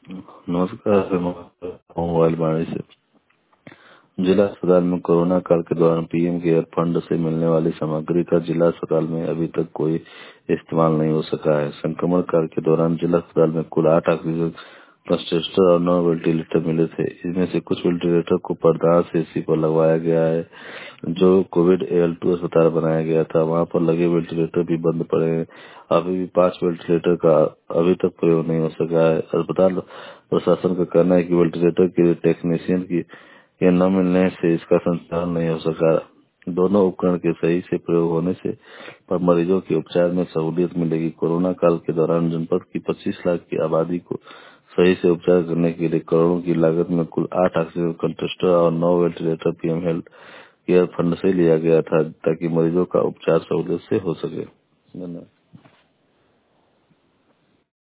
नमस्कार, मैं मोबाइल वाणी से। जिला अस्पताल में कोरोना काल के दौरान पीएम केयर फंड से मिलने वाली सामग्री का जिला अस्पताल में अभी तक कोई इस्तेमाल नहीं हो सका है। संक्रमण काल के दौरान जिला अस्पताल में कुल 8 ऑक्सीजन कंसंट्रेटर और 9 वेंटिलेटर मिले थे। इनमें से कुछ वेंटिलेटर को परदार से इसी पर लगवाया गया है। जो कोविड AL2 अस्पताल बनाया गया था, वहां पर लगे वेंटिलेटर भी बंद पड़े हैं। अभी भी 5 वेंटिलेटर का अभी तक प्रयोग नहीं हो सका है। अस्पताल प्रशासन का कहना है कि वेंटिलेटर के टेक्नीशियन की ये न मिलने से इसका संचालन नहीं हो सका। दोनों उपकरण के सही से प्रयोग होने से पर मरीजों के उपचार में सहूलियत मिलेगी। कोरोना काल के दौरान जनपद की 25 लाख की आबादी को सही से उपचार करने के लिए करोड़ों की लागत में कुल 8 ऑक्सीजन कंसंट्रेटर और 9 ventilator PM health care fund से लिया गया था, ताकि मरीजों का उपचार सहूलियत से हो सके। धन्यवाद।